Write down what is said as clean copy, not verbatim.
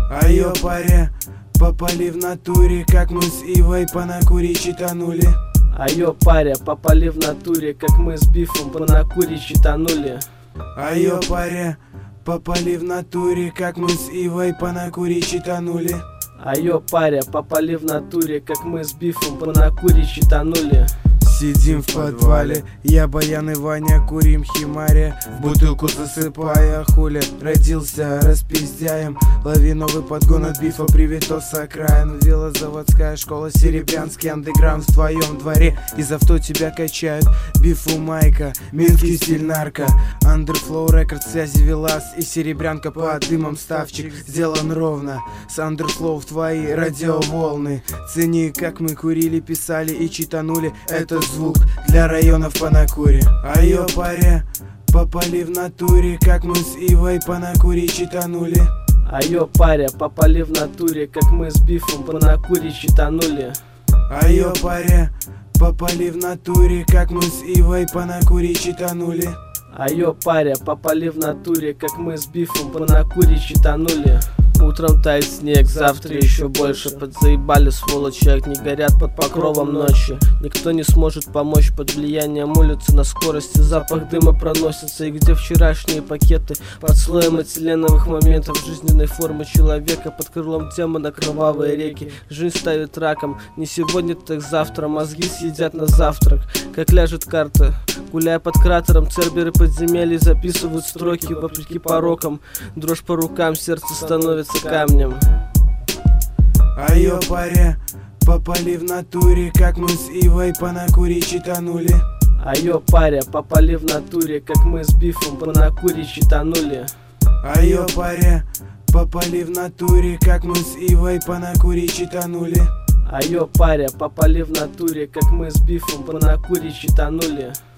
А ёпаре, попали в натуре, как мы с Ивой по накуре читанули. А ёпаре, попали в натуре, как мы с Бифом по накуре читанули. А ёпаре, попали в натуре, как мы с Ивой по накуре читанули. А ёпаре, попали в натуре, как мы с Бифом по накуре читанули. Сидим в подвале, я, Баян и Ваня, курим химаре, в бутылку засыпая хули. Родился распиздяем, лови новый подгон от Бифа, привет с окраин. Велозаводская школа, серебрянский андеграунд в твоем дворе. Из авто тебя качают, Бифу майка, минский стиль нарко. Underflow рекорд, связи Велас и серебрянка, под дымом ставчик сделан ровно. С Underflow в твои радиоволны. Цени, как мы курили, писали и читанули. Это звук для районов по накуре. А ёпаре, попали в натуре, как мы с Ивой по накуре читанули. А ёпаре, попали в натуре, как мы с Бифом по накуре читанули. А ёпаре, попали в натуре, как мы с Ивой по накуре читанули. А ёпаре, попали в натуре, как мы с Бифом по накуре читанули. Утром тает снег, завтра еще больше. Подзаебали сволочи, огни горят под покровом ночи. Никто не сможет помочь, под влиянием улицы на скорости запах дыма проносится. И где вчерашние пакеты под слоем этиленовых моментов жизненной формы человека, под крылом демона кровавые реки. Жизнь ставит раком, не сегодня, так завтра. Мозги съедят на завтрак, как ляжет карта. Гуляя под кратером, церберы подземелий записывают строки вопреки порокам. Дрожь по рукам, сердце становится камнем. А ёпаре, попали в натуре, как мы с Ивой по накуре читанули. А ёпаре, попали в натуре, как мы с Бифом по накуре читанули. А ёпаре, попали в натуре, как мы с Ивой по накуре читанули. А ёпаре, попали в натуре, как мы с Бифом по накуре читанули.